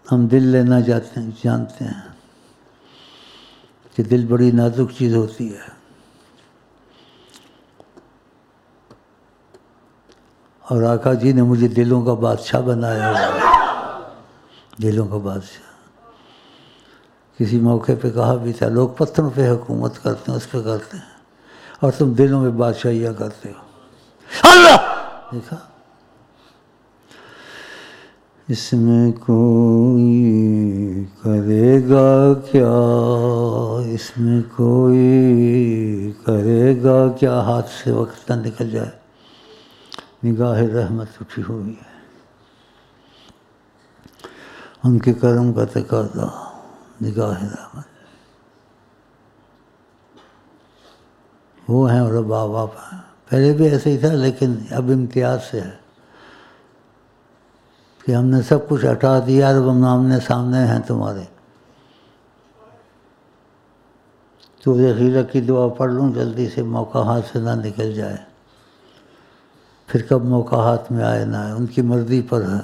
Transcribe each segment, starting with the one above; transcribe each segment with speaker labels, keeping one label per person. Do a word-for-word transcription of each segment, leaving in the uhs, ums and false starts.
Speaker 1: ہم دل لینا جاتے ہیں جانتے ہیں کہ دل بڑی نازک چیز ہوتی ہے، اور آقا جی نے مجھے دلوں کا بادشاہ بنایا ہوا ہے، دلوں کا بادشاہ۔ کسی موقع پہ کہا بھی تھا لوگ پتھروں پہ حکومت کرتے ہیں، اس پہ کرتے ہیں، اور تم دلوں میں بادشاہیاں کرتے ہو۔ اللہ دیکھا، اس میں کوئی کرے گا کیا، اس میں کوئی کرے گا کیا، ہاتھ سے وقت نہ نکل جائے، نگاہ رحمت اٹھی ہوئی ہے، ان کے کرم کا تقاضا، نگاہ رحمت۔ وہ ہیں اور اب آپ ہیں، پہلے بھی ایسے ہی تھا لیکن اب امتیاز سے ہے کہ ہم نے سب کچھ ہٹا دیا، اب ہم آمنے سامنے ہیں تمہارے۔ تو ذخیرہ کی دعا پڑھ لوں جلدی سے، موقع ہاتھ سے نہ نکل جائے، پھر کب موقع ہاتھ میں آئے نہ آئے، ان کی مرضی پر ہے۔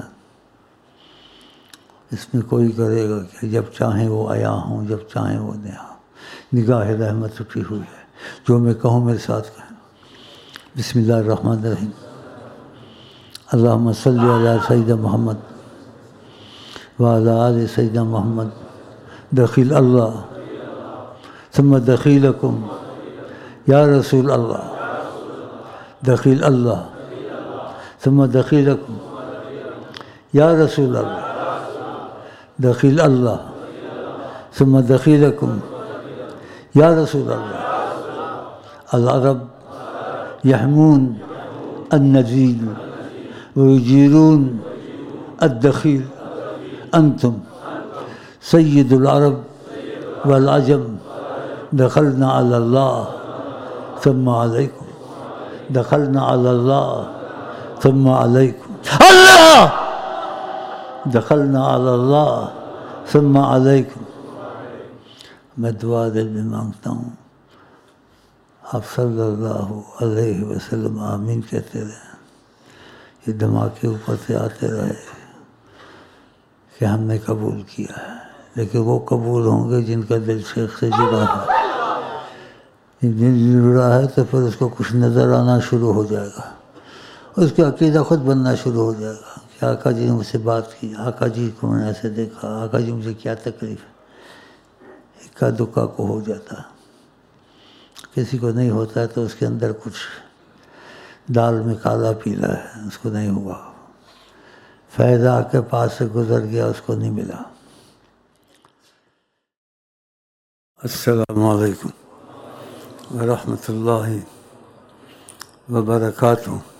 Speaker 1: اس میں کوئی کرے گا کہ جب چاہیں وہ آیا ہوں، جب چاہیں وہ نیا، نگاہ رحمت اٹھی ہوئی ہے۔ جو میں کہوں میرے ساتھ کہیں، بسم اللہ الرحمن الرحیم، اللہم صلی علی سیدنا محمد وعلی آل سیدنا محمد، دخیل اللہ ثم دخیلکم یا رسول اللہ، دخیل اللہ ثم دخیلکم یا رسول اللہ، دخیل اللہ ثم دخیلکم یا رسول اللہ۔ العرب یحمون النزیل ویجیرون الدخیل، انتم سید العرب والعجم، دخلنا علی اللہ ثم علیکم، دخلنا علی اللہ ثم علیکم، اللہ دخلنا علی اللہ ثم علیکم۔ میں دعا دل میں مانگتا ہوں، آپ صلی اللہ علیہ وسلم آمین کہتے رہے، یہ دماغ کے اوپر سے آتے رہے کہ ہم نے قبول کیا ہے، لیکن وہ قبول ہوں گے جن کا دل شیخ سے جڑا ہے۔ دل جڑا ہے تو پھر اس کو کچھ نظر آنا شروع ہو جائے گا، اس کا عقیدہ خود بننا شروع ہو جائے گا کہ آقا جی نے مجھ سے بات کی، آقا جی کو میں نے ایسے دیکھا، آقا جی مجھے کیا تکلیف ہے۔ اکا دکا کو ہو جاتا ہے، کسی کو نہیں ہوتا ہے تو اس کے اندر کچھ دال میں کالا پیلا ہے، اس کو نہیں ہوا، فیض آ کے پاس سے گزر گیا، اس کو نہیں ملا۔ السلام علیکم ورحمۃ اللہ وبرکاتہ۔